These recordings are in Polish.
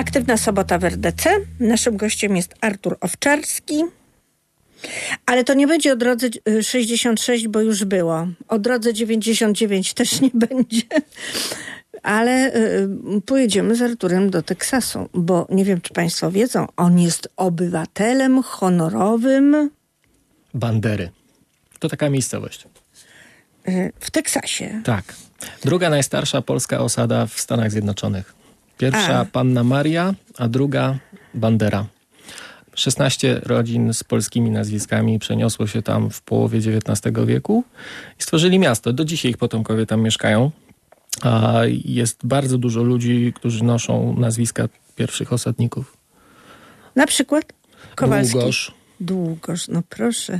Aktywna sobota w RDC. Naszym gościem jest Artur Owczarski. Ale to nie będzie o drodze 66, bo już było. O drodze 99 też nie będzie. Ale pojedziemy z Arturem do Teksasu, bo nie wiem, czy państwo wiedzą, on jest obywatelem honorowym Bandery. To taka miejscowość. W Teksasie. Tak. Druga najstarsza polska osada w Stanach Zjednoczonych. Pierwsza Panna Maria, a druga Bandera. 16 rodzin z polskimi nazwiskami przeniosło się tam w połowie XIX wieku i stworzyli miasto. Do dzisiaj ich potomkowie tam mieszkają. A jest bardzo dużo ludzi, którzy noszą nazwiska pierwszych osadników. Na przykład Kowalski. Długosz, no proszę.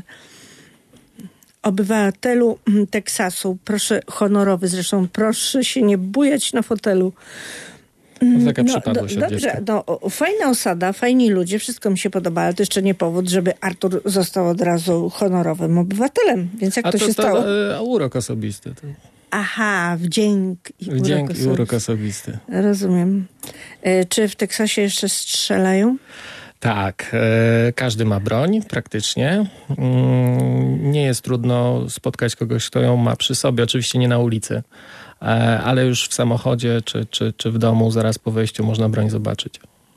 Obywatelu Teksasu, proszę, honorowy zresztą, proszę się nie bujać na fotelu. Taka przypadłość od dobrze, fajna osada, fajni ludzie, wszystko mi się podoba, ale to jeszcze nie powód, żeby Artur został od razu honorowym obywatelem. Więc jak to się stało? A urok osobisty. To... Aha, wdzięk i urok osobisty. Rozumiem. Czy w Teksasie jeszcze strzelają? Tak, każdy ma broń praktycznie. Nie jest trudno spotkać kogoś, kto ją ma przy sobie. Oczywiście nie na ulicy, ale już w samochodzie czy w domu zaraz po wejściu można broń zobaczyć.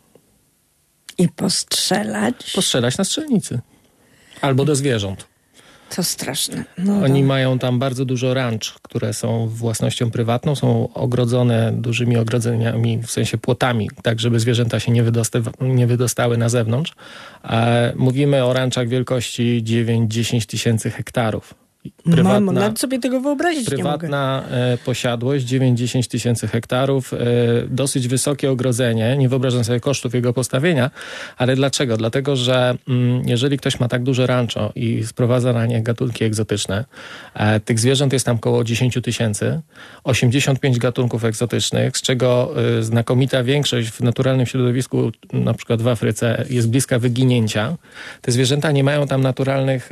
I postrzelać? Postrzelać na strzelnicy. Albo do zwierząt. To straszne. Oni mają tam bardzo dużo ranch, które są własnością prywatną, są ogrodzone dużymi ogrodzeniami, w sensie płotami, tak żeby zwierzęta się nie wydostały na zewnątrz. Mówimy o ranczach wielkości 9-10 tysięcy hektarów. Nawet sobie tego wyobrazić nie mogę. Prywatna posiadłość, 9-10 tysięcy hektarów, dosyć wysokie ogrodzenie. Nie wyobrażam sobie kosztów jego postawienia, ale dlaczego? Dlatego, że jeżeli ktoś ma tak duże rancho i sprowadza na nie gatunki egzotyczne, tych zwierząt jest tam około 10 tysięcy, 85 gatunków egzotycznych, z czego znakomita większość w naturalnym środowisku, na przykład w Afryce, jest bliska wyginięcia. Te zwierzęta nie mają tam naturalnych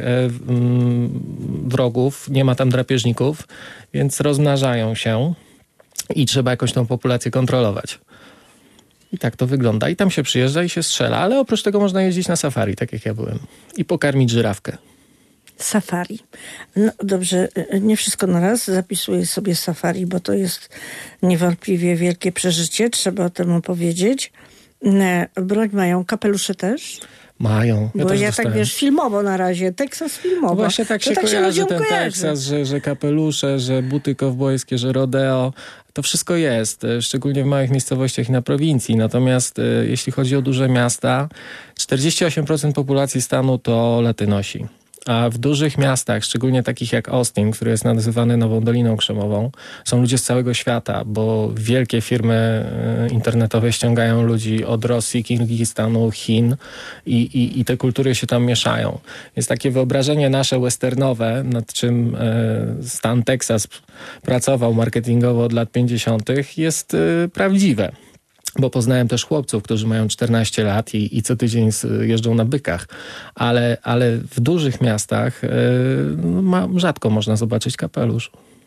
wrogów, nie ma tam drapieżników, więc rozmnażają się i trzeba jakoś tą populację kontrolować. I tak to wygląda. I tam się przyjeżdża i się strzela, ale oprócz tego można jeździć na safari, tak jak ja byłem. I pokarmić żyrawkę. Safari. No dobrze, nie wszystko na raz. Zapisuję sobie safari, bo to jest niewątpliwie wielkie przeżycie. Trzeba o tym opowiedzieć. Broń mają, kapelusze też? Mają. Bo ja tak wiesz, filmowo na razie, Teksas filmowo. Właśnie tak się kojarzy ten Teksas, że kapelusze, że buty kowbojskie, że rodeo. To wszystko jest, szczególnie w małych miejscowościach i na prowincji. Natomiast jeśli chodzi o duże miasta, 48% populacji stanu to Latynosi. A w dużych miastach, szczególnie takich jak Austin, który jest nazywany Nową Doliną Krzemową, są ludzie z całego świata, bo wielkie firmy internetowe ściągają ludzi od Rosji, Kirgistanu, Chin i te kultury się tam mieszają. Jest takie wyobrażenie nasze westernowe, nad czym stan Teksas pracował marketingowo od lat 50., jest prawdziwe. Bo poznałem też chłopców, którzy mają 14 lat i co tydzień jeżdżą na bykach. Ale w dużych miastach rzadko można zobaczyć kapelusz.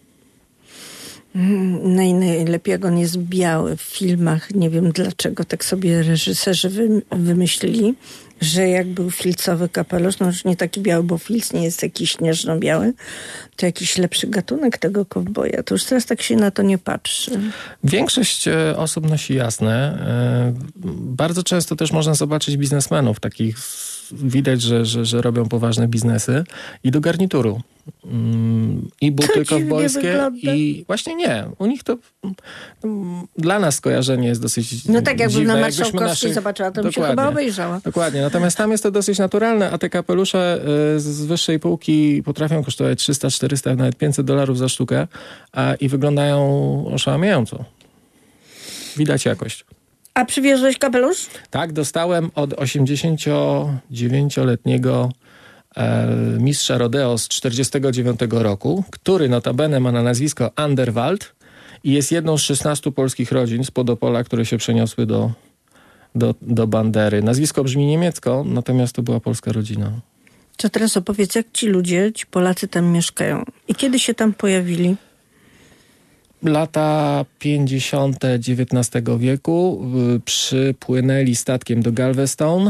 Najlepiej jak on jest biały w filmach. Nie wiem dlaczego tak sobie reżyserzy wymyślili, że jak był filcowy kapelusz, no już nie taki biały, bo filc nie jest taki śnieżno-biały, to jakiś lepszy gatunek tego kowboja. To już teraz tak się na to nie patrzy. Większość osób nosi jasne. Bardzo często też można zobaczyć biznesmenów takich, widać, że robią poważne biznesy i do garnituru. I buty kowbojskie i właśnie nie. U nich to dla nas skojarzenie jest dosyć no tak jakbym dziwne. na Marszałkowskiej zobaczyła, to bym się chyba obejrzała. Dokładnie. Natomiast tam jest to dosyć naturalne, a te kapelusze z wyższej półki potrafią kosztować 300, 400, nawet $500 za sztukę i wyglądają oszałamiająco. Widać jakość. A przywiozłeś kapelusz? Tak, dostałem od 89-letniego mistrza rodeo z 49 roku, który notabene ma na nazwisko Anderwald i jest jedną z 16 polskich rodzin z Podopola, które się przeniosły do Bandery. Nazwisko brzmi niemiecko, natomiast to była polska rodzina. To teraz opowiedz, jak ci ludzie, ci Polacy tam mieszkają i kiedy się tam pojawili? Lata 50. XIX wieku przypłynęli statkiem do Galveston,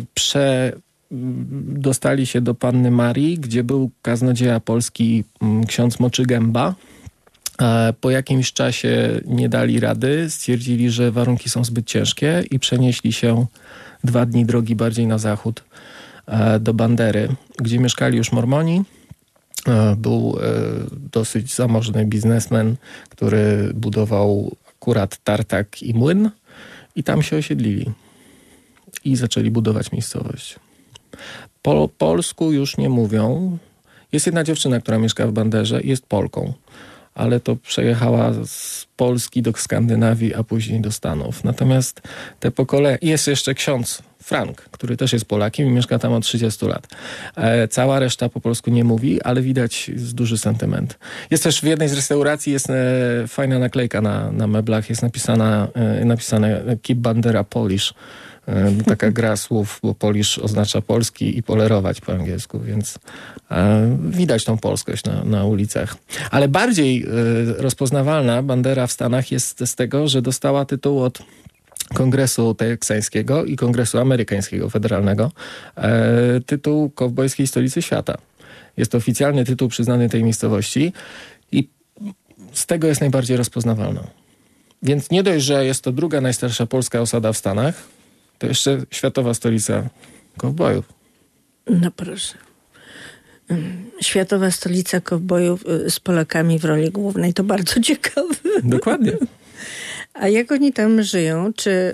dostali się do Panny Marii, gdzie był kaznodzieja polski ksiądz Moczygęba. Po jakimś czasie nie dali rady, stwierdzili, że warunki są zbyt ciężkie i przenieśli się 2 dni drogi bardziej na zachód do Bandery, gdzie mieszkali już Mormoni. Był dosyć zamożny biznesmen, który budował akurat tartak i młyn i tam się osiedlili i zaczęli budować miejscowość. Po polsku już nie mówią. Jest jedna dziewczyna, która mieszka w Banderze i jest Polką, ale to przejechała z Polski do Skandynawii, a później do Stanów. Natomiast te pokolenia... Jest jeszcze ksiądz Frank, który też jest Polakiem i mieszka tam od 30 lat. Cała reszta po polsku nie mówi, ale widać jest duży sentyment. Jest też w jednej z restauracji jest fajna naklejka na meblach. Jest napisane Keep Bandera Polish. Taka gra słów, bo Polish oznacza polski i polerować po angielsku, więc widać tą polskość na ulicach. Ale bardziej rozpoznawalna bandera w Stanach jest z tego, że dostała tytuł od Kongresu Teksańskiego i Kongresu Amerykańskiego Federalnego, tytuł kowbojskiej stolicy świata. Jest to oficjalny tytuł przyznany tej miejscowości i z tego jest najbardziej rozpoznawalna. Więc nie dość, że jest to druga najstarsza polska osada w Stanach, to jeszcze światowa stolica kowbojów. No proszę. Światowa stolica kowbojów z Polakami w roli głównej. To bardzo ciekawe. Dokładnie. A jak oni tam żyją? Czy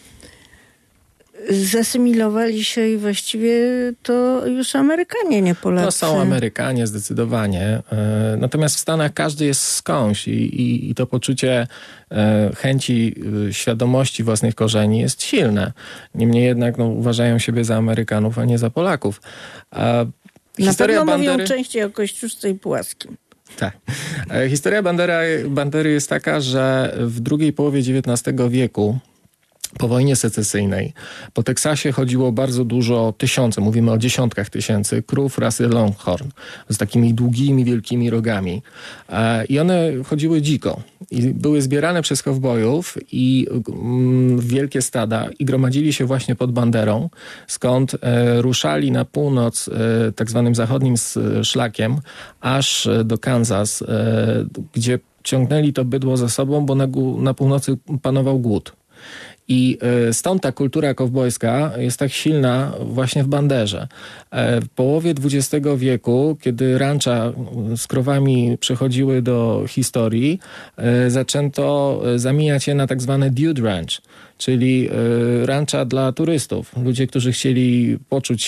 zasymilowali się i właściwie to już Amerykanie, nie Polacy? To są Amerykanie zdecydowanie. Natomiast w Stanach każdy jest skądś i to poczucie chęci, świadomości własnych korzeni jest silne. Niemniej jednak uważają siebie za Amerykanów, a nie za Polaków. Na pewno mówią częściej o Kościuszce i Płaskim. Tak. Historia Bandery jest taka, że w drugiej połowie XIX wieku po wojnie secesyjnej po Teksasie chodziło bardzo dużo, mówimy o dziesiątkach tysięcy krów rasy Longhorn z takimi długimi, wielkimi rogami. I one chodziły dziko i były zbierane przez kowbojów i wielkie stada i gromadzili się właśnie pod Banderą, skąd ruszali na północ tak zwanym zachodnim szlakiem aż do Kansas, gdzie ciągnęli to bydło za sobą, bo na północy panował głód. I stąd ta kultura kowbojska jest tak silna właśnie w Banderze. W połowie XX wieku, kiedy rancza z krowami przechodziły do historii, zaczęto zamieniać je na tak zwane dude ranch, czyli rancza dla turystów. Ludzie, którzy chcieli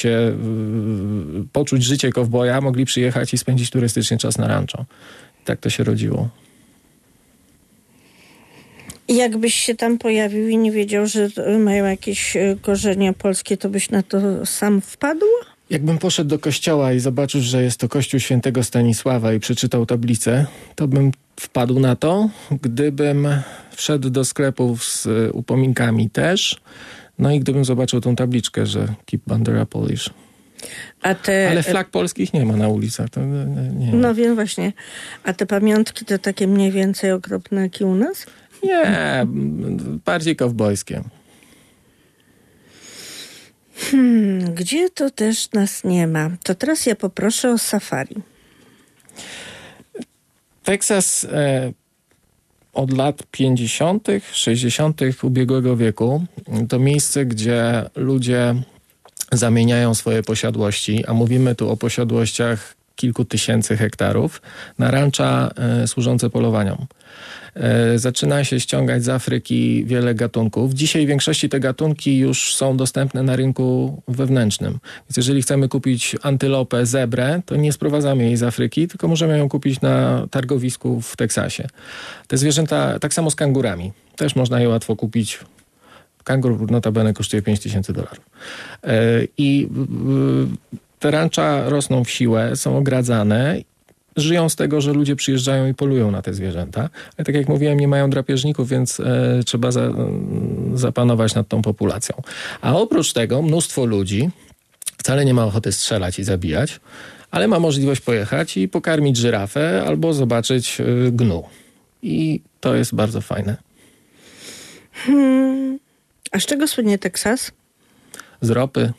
poczuć życie kowboja, mogli przyjechać i spędzić turystycznie czas na ranczo. I tak to się rodziło. Jakbyś się tam pojawił i nie wiedział, że mają jakieś korzenie polskie, to byś na to sam wpadł? Jakbym poszedł do kościoła i zobaczył, że jest to kościół świętego Stanisława i przeczytał tablicę, to bym wpadł na to. Gdybym wszedł do sklepów z upominkami też, no i gdybym zobaczył tą tabliczkę, że Keep Bandera Polish. Ale flag polskich nie ma na ulicach. To nie. No wiem właśnie. A te pamiątki to takie mniej więcej okropne jak i u nas? Nie, bardziej kowbojskie. Gdzie to też nas nie ma? To teraz ja poproszę o safari. Teksas od lat 50., 60. ubiegłego wieku to miejsce, gdzie ludzie zamieniają swoje posiadłości, a mówimy tu o posiadłościach kilku tysięcy hektarów, na rancza służące polowaniom. Zaczyna się ściągać z Afryki wiele gatunków. Dzisiaj w większości te gatunki już są dostępne na rynku wewnętrznym. Więc jeżeli chcemy kupić antylopę, zebrę, to nie sprowadzamy jej z Afryki, tylko możemy ją kupić na targowisku w Teksasie. Te zwierzęta, tak samo z kangurami. Też można je łatwo kupić. Kangur notabene kosztuje $5,000. I te rancza rosną w siłę, są ogradzane, żyją z tego, że ludzie przyjeżdżają i polują na te zwierzęta. Ale tak jak mówiłem, nie mają drapieżników, więc trzeba zapanować nad tą populacją. A oprócz tego mnóstwo ludzi wcale nie ma ochoty strzelać i zabijać, ale ma możliwość pojechać i pokarmić żyrafę albo zobaczyć gnu. i to jest bardzo fajne. A z czego słynie Teksas? Z ropy.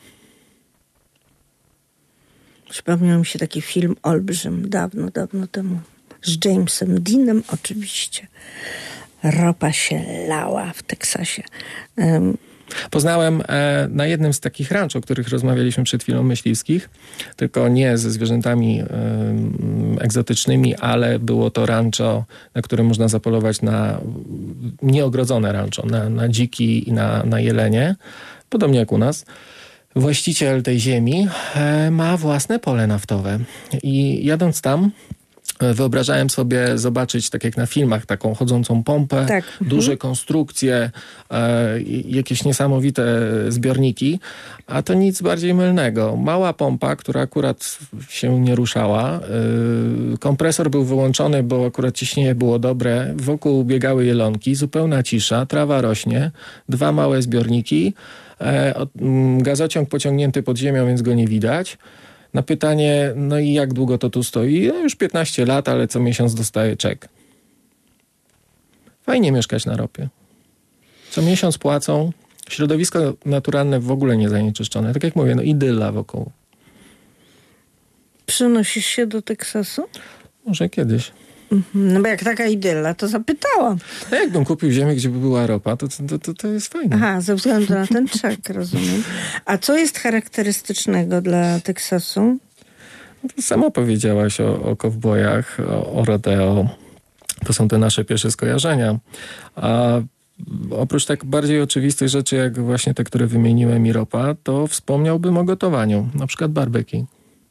Przypomniał mi się taki film Olbrzym dawno temu. Z Jamesem Deanem oczywiście. Ropa się lała w Teksasie. Poznałem na jednym z takich ranch, o których rozmawialiśmy przed chwilą, myśliwskich, tylko nie ze zwierzętami egzotycznymi, ale było to rancho, na którym można zapolować na nieogrodzone rancho, na dziki i na jelenie, podobnie jak u nas. Właściciel tej ziemi ma własne pole naftowe i jadąc tam wyobrażałem sobie zobaczyć, tak jak na filmach, taką chodzącą pompę, tak. Duże konstrukcje, jakieś niesamowite zbiorniki, a to nic bardziej mylnego. Mała pompa, która akurat się nie ruszała, kompresor był wyłączony, bo akurat ciśnienie było dobre, wokół biegały jelonki, zupełna cisza, trawa rośnie, 2 małe zbiorniki, gazociąg pociągnięty pod ziemią, więc go nie widać. Na pytanie, no i jak długo to tu stoi? No już 15 lat, ale co miesiąc dostaję czek. Fajnie mieszkać na ropie. Co miesiąc płacą. Środowisko naturalne w ogóle nie zanieczyszczone. Tak jak mówię, no idylla wokół. Przenosisz się do Teksasu? Może kiedyś. No bo jak taka idylla, to zapytałam. No jakbym kupił ziemię, gdzie by była ropa, to jest fajne. Aha, ze względu na ten czek, rozumiem. A co jest charakterystycznego dla Teksasu? No sama powiedziałaś o kowbojach, o rodeo. To są te nasze pierwsze skojarzenia. A oprócz tak bardziej oczywistych rzeczy, jak właśnie te, które wymieniłem i ropa, to wspomniałbym o gotowaniu. Na przykład barbecue.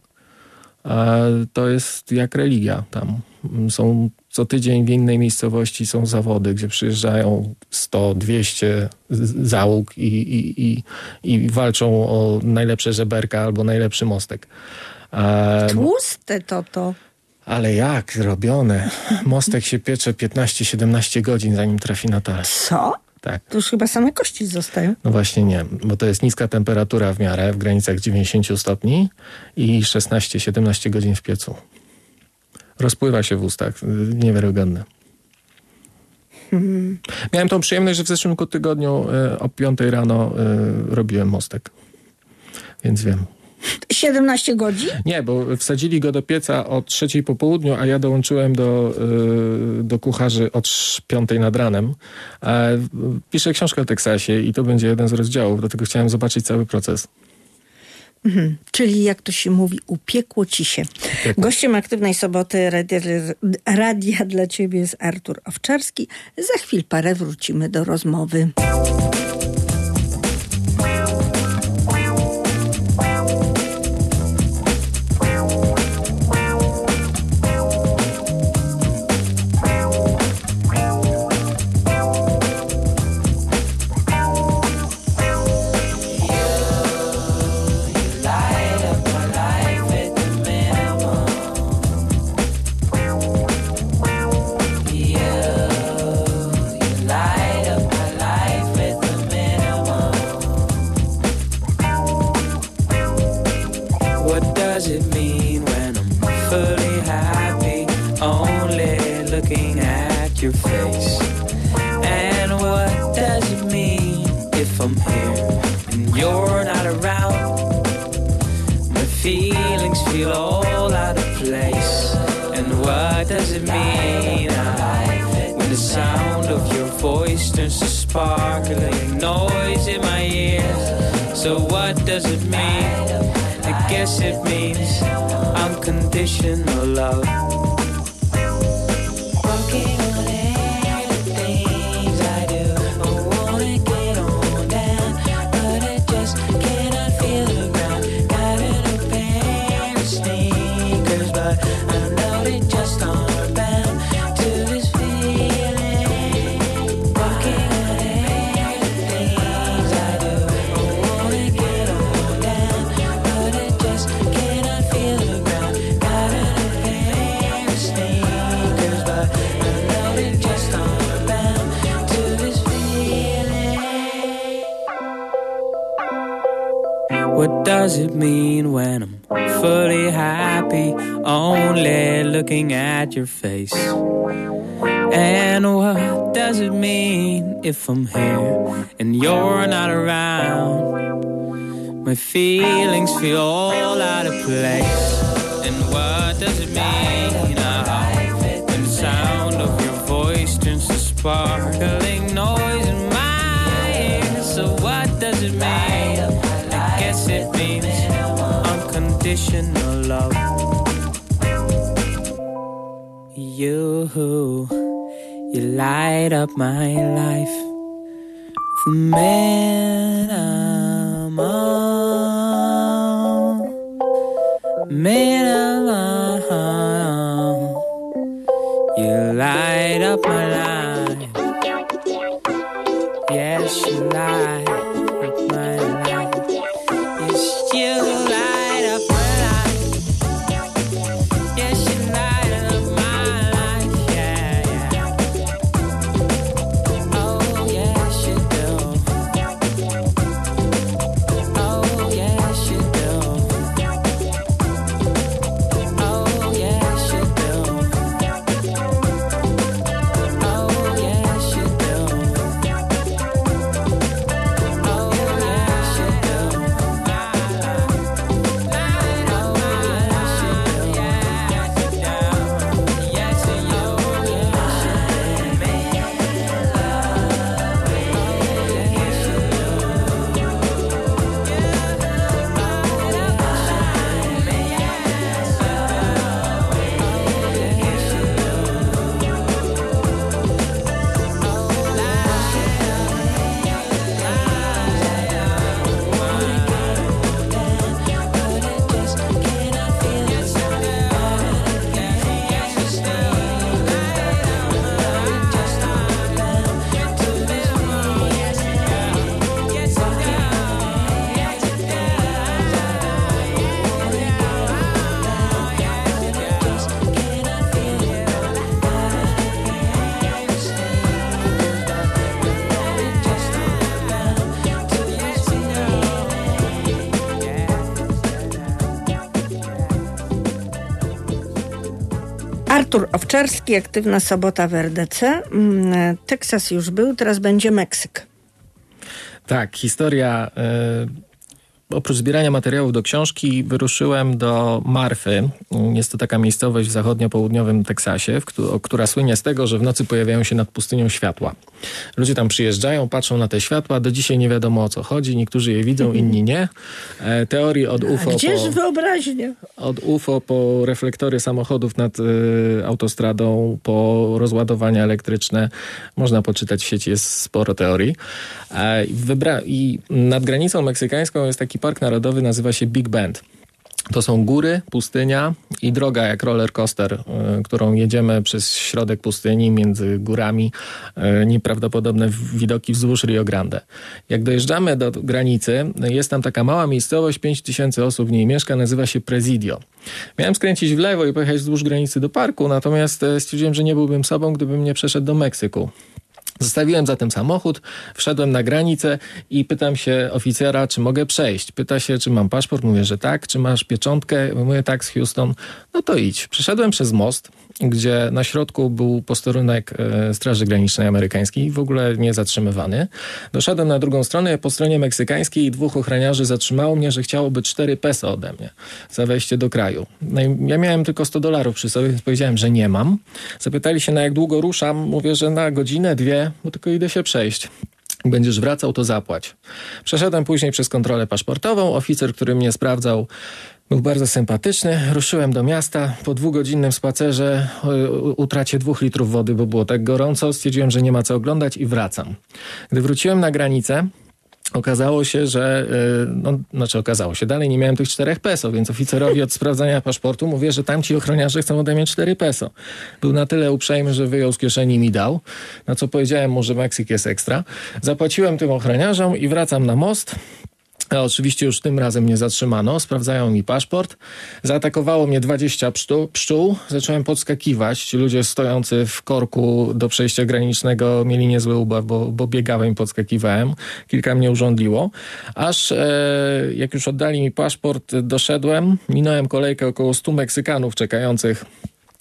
To jest jak religia tam. Są co tydzień w innej miejscowości są zawody, gdzie przyjeżdżają 100-200 załóg i walczą o najlepsze żeberka albo najlepszy mostek. Tłuste to. Ale jak robione? Mostek się piecze 15-17 godzin, zanim trafi na talerz. Co? Tak. To już chyba same kości zostają. No właśnie nie, bo to jest niska temperatura w miarę, w granicach 90 stopni i 16-17 godzin w piecu. Rozpływa się w ustach. Niewiarygodne. Miałem tą przyjemność, że w zeszłym tygodniu o 5 rano robiłem mostek. Więc wiem. 17 godzin? Nie, bo wsadzili go do pieca o 3 po południu, a ja dołączyłem do kucharzy od 5 nad ranem. Piszę książkę o Teksasie i to będzie jeden z rozdziałów, dlatego chciałem zobaczyć cały proces. Czyli jak to się mówi, upiekło ci się. Gościem Aktywnej Soboty radia dla ciebie jest Artur Owczarski. Za chwil parę wrócimy do rozmowy. Your face. And what does it mean if I'm here and you're not around? My feelings feel all out of place. And what does it mean when the sound of your voice turns to sparkling noise in my ears? So what does it mean? I guess it means unconditional love. What does it mean when I'm fully happy, only looking at your face? And what does it mean if I'm here and you're not around? My feelings feel all out of place. And what does it mean when the sound of your voice turns to sparkling noise in my ears? So what does it mean? I guess it means unconditional love. You light up my life. The man I'm on, man I'm on. You light up my life. Yes, you light up my life. Yes, you light up my life. Yes, you light up my life. Yeah, yeah. Oh, yes, you do. Oh, yes, you do. Oh, yes, you do. Oh, yes, you do. Artur Owczarski, Aktywna sobota w RDC. Teksas już był, teraz będzie Meksyk. Tak, historia... Oprócz zbierania materiałów do książki wyruszyłem do Marfy. Jest to taka miejscowość w zachodnio-południowym Teksasie, która słynie z tego, że w nocy pojawiają się nad pustynią światła. Ludzie tam przyjeżdżają, patrzą na te światła. Do dzisiaj nie wiadomo, o co chodzi. Niektórzy je widzą, inni nie. Teorii od UFO... Gdzież wyobraźnia? Od UFO po reflektory samochodów nad autostradą, po rozładowania elektryczne. Można poczytać w sieci, jest sporo teorii. I nad granicą meksykańską jest taki park narodowy, nazywa się Big Bend. To są góry, pustynia i droga jak roller coaster, którą jedziemy przez środek pustyni, między górami. Nieprawdopodobne widoki wzdłuż Rio Grande. Jak dojeżdżamy do granicy, jest tam taka mała miejscowość, 5000 osób w niej mieszka, nazywa się Presidio. Miałem skręcić w lewo i pojechać wzdłuż granicy do parku, natomiast stwierdziłem, że nie byłbym sobą, gdybym nie przeszedł do Meksyku. Zostawiłem zatem samochód, wszedłem na granicę i pytam się oficera, czy mogę przejść. Pyta się, czy mam paszport, mówię, że tak. Czy masz pieczątkę? Mówię, tak, z Houston. No to idź. Przeszedłem przez most, gdzie na środku był posterunek Straży Granicznej amerykańskiej, w ogóle nie zatrzymywany. Doszedłem na drugą stronę, po stronie meksykańskiej i 2 ochroniarzy zatrzymało mnie, że chciałoby 4 peso ode mnie za wejście do kraju. No i ja miałem tylko $100 przy sobie, więc powiedziałem, że nie mam. Zapytali się, na jak długo ruszam. Mówię, że na godzinę, 2, bo tylko idę się przejść. Będziesz wracał, to zapłać. Przeszedłem później przez kontrolę paszportową. Oficer, który mnie sprawdzał, był bardzo sympatyczny. Ruszyłem do miasta. Po 2-godzinnym spacerze, utracie 2 litrów wody, bo było tak gorąco, stwierdziłem, że nie ma co oglądać i wracam. Gdy wróciłem na granicę, okazało się, że... okazało się, dalej nie miałem tych 4 peso, więc oficerowi od sprawdzania paszportu mówię, że tamci ochroniarze chcą ode mnie 4 peso. Był na tyle uprzejmy, że wyjął z kieszeni i mi dał, na co powiedziałem mu, że Meksyk jest ekstra. Zapłaciłem tym ochroniarzom i wracam na most. A oczywiście już tym razem mnie zatrzymano, sprawdzają mi paszport. Zaatakowało mnie 20 pszczół. Zacząłem podskakiwać. Ci ludzie stojący w korku do przejścia granicznego mieli niezły ubaw, bo biegałem i podskakiwałem. Kilka mnie urządliło. Aż jak już oddali mi paszport, doszedłem. Minąłem kolejkę około 100 Meksykanów czekających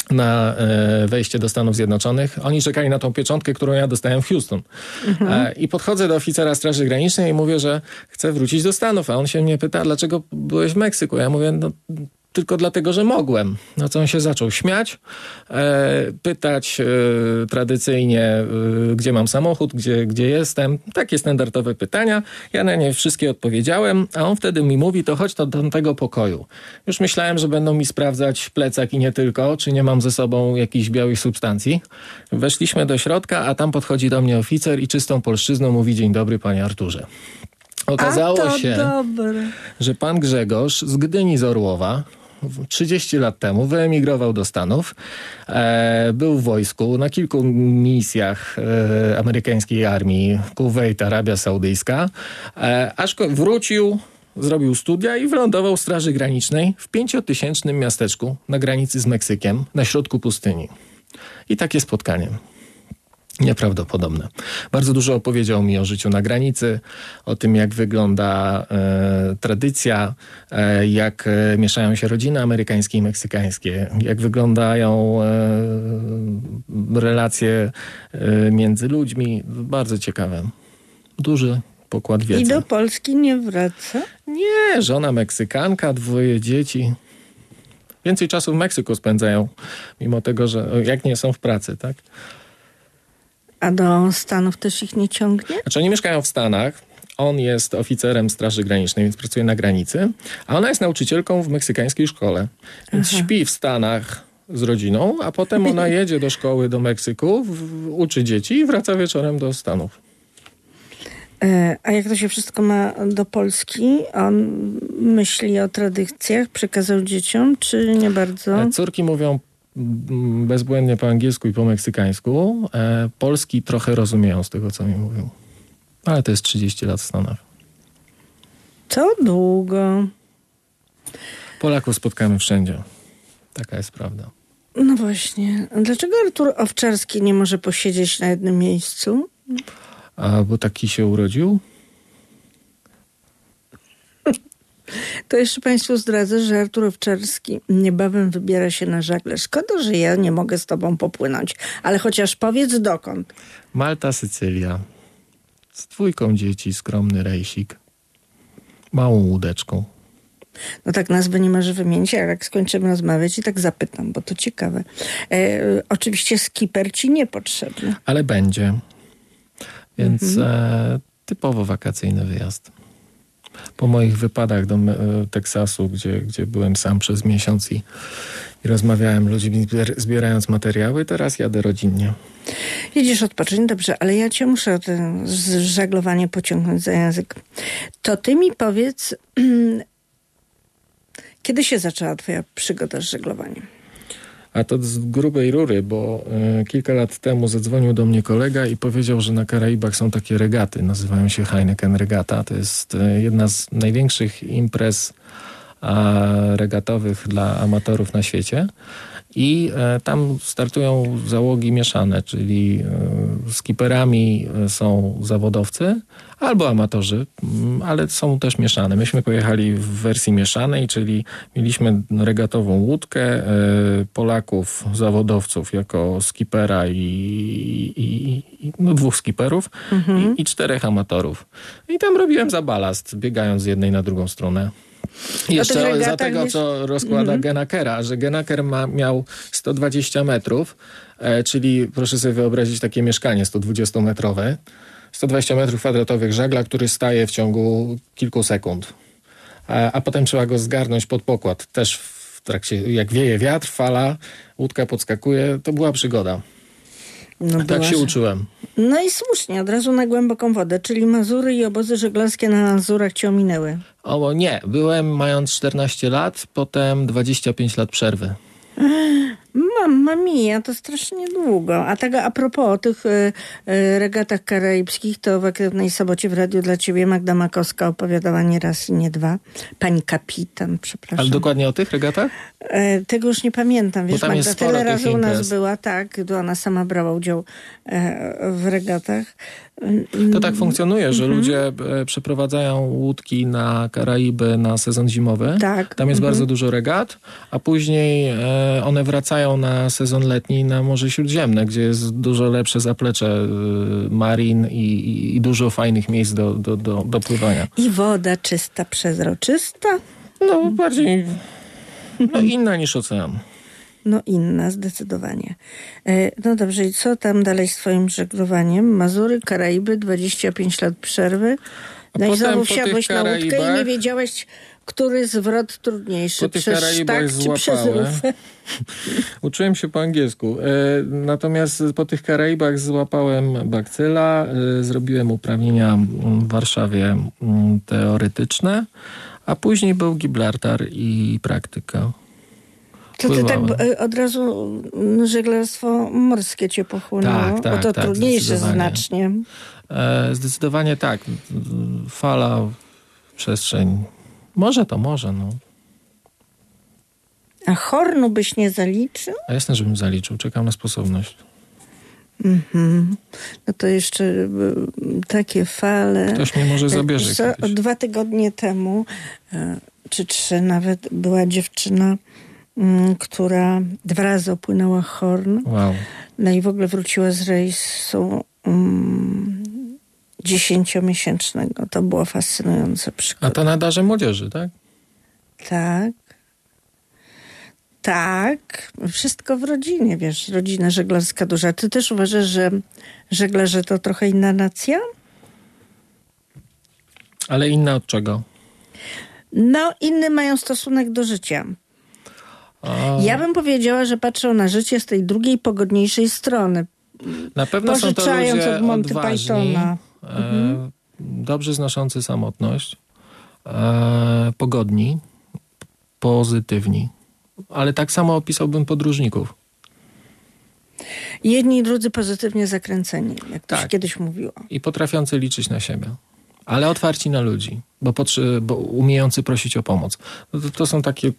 na wejście do Stanów Zjednoczonych. Oni czekali na tą pieczątkę, którą ja dostałem w Houston. I podchodzę do oficera Straży Granicznej i mówię, że chcę wrócić do Stanów, a on się mnie pyta, dlaczego byłeś w Meksyku? Ja mówię, no tylko dlatego, że mogłem. No co on się zaczął śmiać, pytać tradycyjnie, gdzie mam samochód, gdzie jestem. Takie standardowe pytania. Ja na nie wszystkie odpowiedziałem, a on wtedy mi mówi, to chodź do tego pokoju. Już myślałem, że będą mi sprawdzać plecak i nie tylko, czy nie mam ze sobą jakichś białych substancji. Weszliśmy do środka, a tam podchodzi do mnie oficer i czystą polszczyzną mówi, dzień dobry, panie Arturze. Okazało się, że pan Grzegorz z Gdyni z Orłowa 30 lat temu wyemigrował do Stanów, był w wojsku na kilku misjach amerykańskiej armii, Kuwejt, Arabia Saudyjska, aż wrócił, zrobił studia i wylądował w Straży Granicznej w 5-tysięcznym miasteczku na granicy z Meksykiem, na środku pustyni. I takie spotkanie. Nieprawdopodobne. Bardzo dużo opowiedział mi o życiu na granicy, o tym, jak wygląda tradycja, jak mieszają się rodziny amerykańskie i meksykańskie, jak wyglądają relacje między ludźmi. Bardzo ciekawe. Duży pokład wiedzy. I do Polski nie wraca? Nie, żona Meksykanka, 2 dzieci. Więcej czasu w Meksyku spędzają, mimo tego, że jak nie są w pracy, tak? A do Stanów też ich nie ciągnie? Znaczy oni mieszkają w Stanach, on jest oficerem Straży Granicznej, więc pracuje na granicy, a ona jest nauczycielką w meksykańskiej szkole. Więc śpi w Stanach z rodziną, a potem ona jedzie do szkoły do Meksyku, uczy dzieci i wraca wieczorem do Stanów. A jak to się wszystko ma do Polski? On myśli o tradycjach, przekazał dzieciom, czy nie bardzo? Córki mówią bezbłędnie po angielsku i po meksykańsku. Polski trochę rozumieją z tego, co mi mówią. Ale to jest 30 lat w Stanach. To długo. Polaków spotkamy wszędzie. Taka jest prawda. No właśnie. Dlaczego Artur Owczarski nie może posiedzieć na jednym miejscu? A bo taki się urodził? To jeszcze Państwu zdradzę, że Artur Owczarski niebawem wybiera się na żagle. Szkoda, że ja nie mogę z tobą popłynąć. Ale chociaż powiedz dokąd. Malta, Sycylia. Z 2 dzieci, skromny rejsik. Małą łódeczką. No tak nazwy nie może wymienić, ale jak skończymy rozmawiać i tak zapytam, bo to ciekawe. Oczywiście skipper ci niepotrzebny. Ale będzie. Więc typowo wakacyjny wyjazd. Po moich wypadach do Teksasu, gdzie byłem sam przez miesiąc i rozmawiałem z ludźmi, zbierając materiały, teraz jadę rodzinnie. Jedziesz odpocząć, dobrze, ale ja cię muszę o to żaglowanie pociągnąć za język. To ty mi powiedz, kiedy się zaczęła twoja przygoda z żeglowaniem? A to z grubej rury, bo kilka lat temu zadzwonił do mnie kolega i powiedział, że na Karaibach są takie regaty. Nazywają się Heineken Regata. To jest jedna z największych imprez regatowych dla amatorów na świecie. I tam startują załogi mieszane, czyli skipperami są zawodowcy albo amatorzy, ale są też mieszane. Myśmy pojechali w wersji mieszanej, czyli mieliśmy regatową łódkę, Polaków, zawodowców jako skippera i 2 skipperów i 4 amatorów. I tam robiłem za balast, biegając z jednej na drugą stronę. Jeszcze za tego, co rozkłada Genakera, że Genaker miał 120 metrów, czyli proszę sobie wyobrazić takie mieszkanie 120-metrowe, 120 metrów kwadratowych żagla, który staje w ciągu kilku sekund. A potem trzeba go zgarnąć pod pokład. Też w trakcie, jak wieje wiatr, fala, łódka podskakuje, to była przygoda. No tak się uczyłem. No i słusznie, od razu na głęboką wodę, czyli Mazury i obozy żeglarskie na Mazurach cię ominęły. O nie, byłem mając 14 lat, potem 25 lat przerwy. Mamma mia, to strasznie długo. A tak a propos o tych regatach karaibskich, to w Aktywnej Sobocie w radiu dla ciebie Magda Makowska opowiadała nie raz i nie 2. Pani kapitan, przepraszam. Ale dokładnie o tych regatach? Tego już nie pamiętam. Wiesz, Magda tyle razy u nas imprez była, tak, gdy ona sama brała udział w regatach. To tak funkcjonuje, że ludzie przeprowadzają łódki na Karaiby na sezon zimowy. Tak. Tam jest bardzo dużo regat, a później one wracają wyjeżdżał na sezon letni na Morze Śródziemne, gdzie jest dużo lepsze zaplecze marin i dużo fajnych miejsc do pływania. I woda czysta, przezroczysta? No, bardziej inna niż ocean. No inna, zdecydowanie. No dobrze, i co tam dalej z twoim żeglowaniem? Mazury, Karaiby, 25 lat przerwy. No i znowu wsiadłeś na łódkę i nie wiedziałeś, który zwrot trudniejszy, przez sztak czy przez rufę? Uczyłem się po angielsku. Natomiast po tych Karaibach złapałem bakcyla, zrobiłem uprawnienia w Warszawie teoretyczne, a później był Gibraltar i praktyka. To ty tak od razu żeglarstwo morskie cię pochłonęło? Tak, bo to trudniejsze znacznie. Zdecydowanie tak. Fala, przestrzeń. Może, no. A Hornu byś nie zaliczył? A jasne, żebym zaliczył. Czekam na sposobność. No to jeszcze takie fale. Ktoś mnie może zabierze kiedyś. 2 tygodnie temu, czy 3 nawet, była dziewczyna, która 2 razy opłynęła Horn. Wow. No i w ogóle wróciła z rejsu 10-miesięcznego. To było fascynujące przygoda. A to na Darze Młodzieży, tak? Tak. Wszystko w rodzinie, wiesz. Rodzina żeglarska duża. Ty też uważasz, że żeglarze to trochę inna nacja? Ale inna od czego? No, inny mają stosunek do życia. Ja bym powiedziała, że patrzą na życie z tej drugiej, pogodniejszej strony. Na pewno są to ludzie od Monty odważni, Pythona. dobrze znoszący samotność, pogodni, pozytywni. Ale tak samo opisałbym podróżników. Jedni i drudzy pozytywnie zakręceni, jak to się kiedyś mówiło. I potrafiący liczyć na siebie. Ale otwarci na ludzi, bo umiejący prosić o pomoc. To są takie...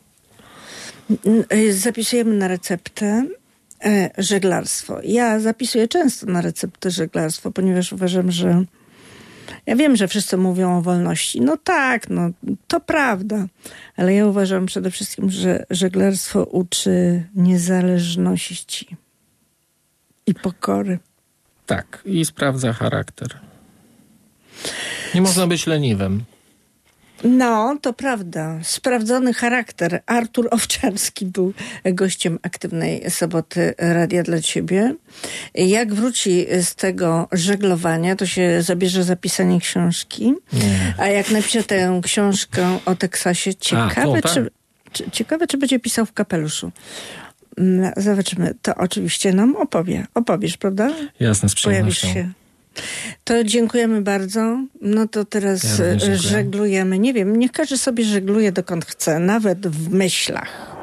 Zapisujemy na receptę żeglarstwo. Ja zapisuję często na receptę żeglarstwo, ponieważ uważam, że ja wiem, że wszyscy mówią o wolności. No tak, no to prawda. Ale ja uważam przede wszystkim, że żeglarstwo uczy niezależności i pokory. Tak, i sprawdza charakter. Nie można być leniwym. No, to prawda. Sprawdzony charakter. Artur Owczarski był gościem Aktywnej Soboty Radia dla Ciebie. Jak wróci z tego żeglowania, to się zabierze za pisanie książki. Nie. A jak napisze tę książkę o Teksasie, ciekawe, czy będzie pisał w kapeluszu. No, zobaczymy. To oczywiście nam opowie. Opowiesz, prawda? Jasne, z przyjemnością. Pojawisz się. To dziękujemy bardzo. No to teraz żeglujemy. Nie wiem, niech każdy sobie żegluje dokąd chce, nawet w myślach.